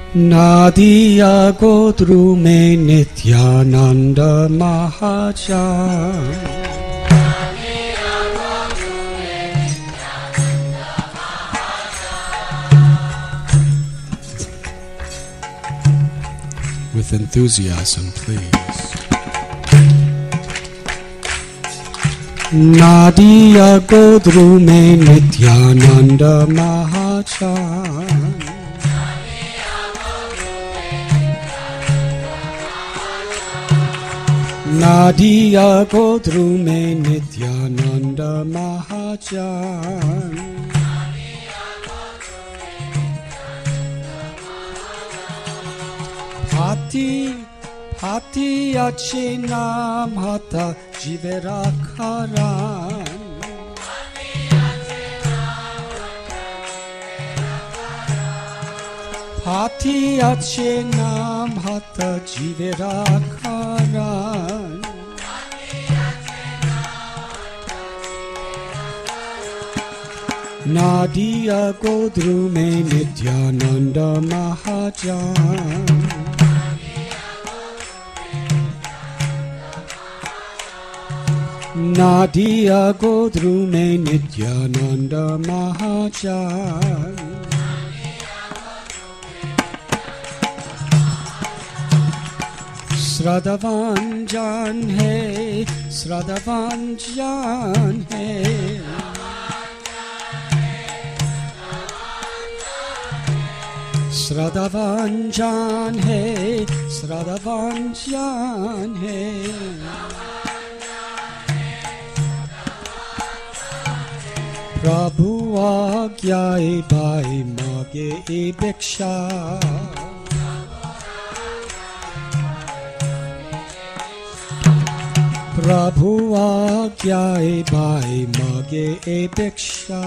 Nadia Godru me Nityananda Mahachan. With enthusiasm, please. Nadia Godru me Nityananda Mahachan. Nadia Godru me Nityananda Mahachan. Phati ache naam hata jivera kharan. Phati ache naam hata jivera kharan. Nadia Godru me Nityananda Mahachan. Nadia Godru me Nityananda Mahachan. Sradavan Jan hai, Sradavan Jan hai. Sradavan Jan hai, Sradavan Jan hai. Prabhu Agyaye Bhai Mage e Bhiksha. Prabhu Agyaye Bhai Mage e Bhiksha.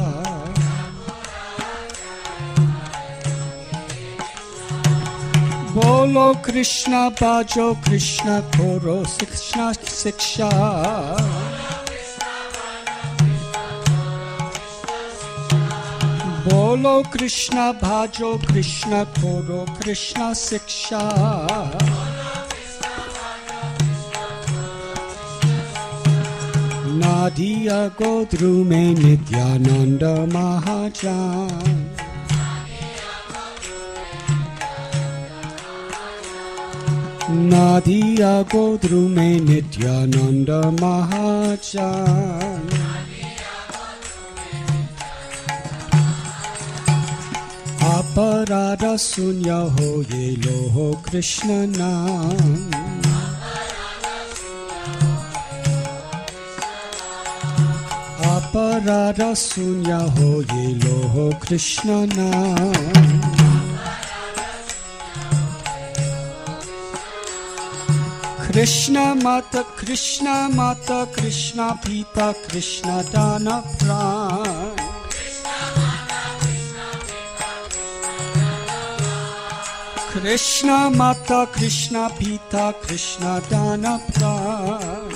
Bolo Krishna Bhajo Krishna Koro Krishna Siksha. Bolo Krishna Bhajo Krishna Koro Krishna Siksha. Nadia Godru me Nityananda Mahachan. Nadia Godru me Nityananda Mahachan. Aparada sunya ho ye loho Krishna naam. Aparada sunya ho ye loho Krishna naam. Krishna Mata Krishna Mata Krishna Pita Krishna Dana Pran. Krishna Mata Krishna Pita Krishna Dana Pran.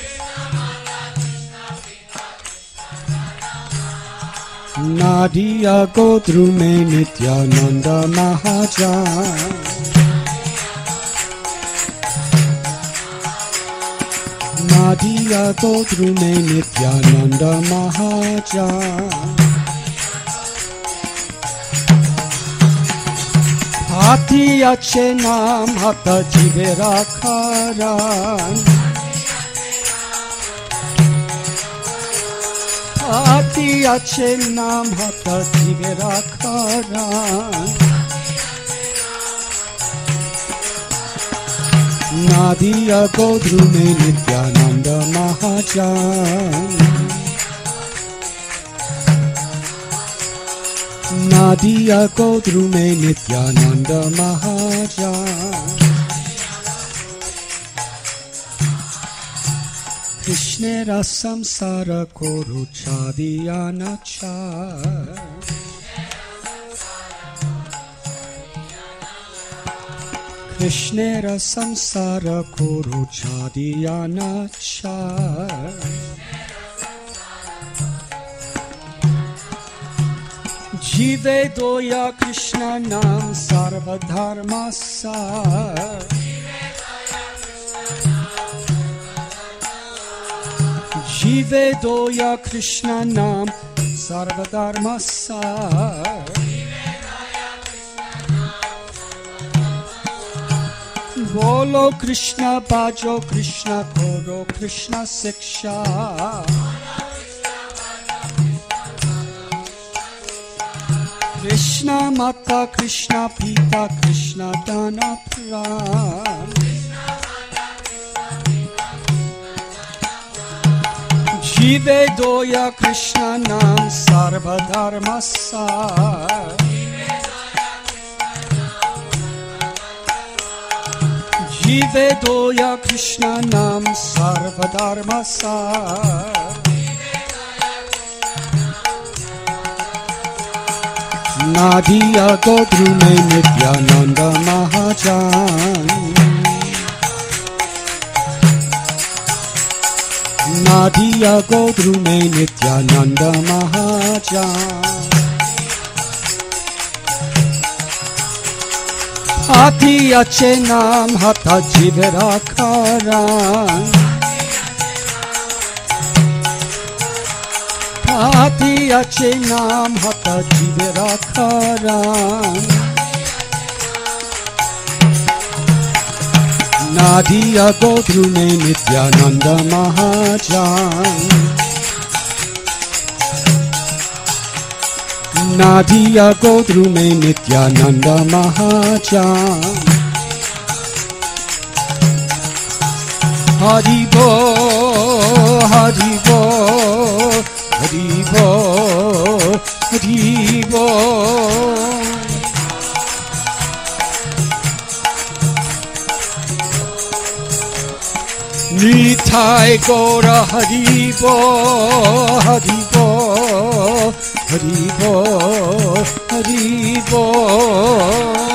Nadia Godru me Nityananda Mahachan. Nadia Godru me Nityananda Mahachan. Phati ache naam hata jivera kharan. Phati ache naam hata jivera kharan. Nadia Godru me Nityananda Mahachan. Nadia Godru me Nityananda Mahachan. Krishnera samsara koru chadiyana cha. Krishnera samsara koru chadiyana cha. जीवे दोया कृष्ण नाम सर्वधर्म सार। जीवे दोया कृष्ण नाम सर्वधर्म सार। बोलो कृष्ण बाजो कृष्ण करो कृष्ण शिक्षा। कृष्ण माता कृष्ण पिता कृष्ण दान प्राण। जीवे दोया कृष्ण नाम सर्वधर्म सार। जीवे दोया कृष्ण नाम सर्वधर्म सार। नादिया गोद्रु में नित्यानंद महाजान। नादिया गोद्रु में नित्यानंद महाजान। अति अच्छे नाम हता जीव राखारान। अति अच्छे नाम हता जीव राखारान। नादिया गोद्रु में नित्यानंद महाजान। नादिया गोद्रु में नित्यानंद महाजान। हरि बोल हरि बोल हरि बोल हरि बोल। निताय गौर हरि बोल हरि बोल हरि बोल हरि बोल।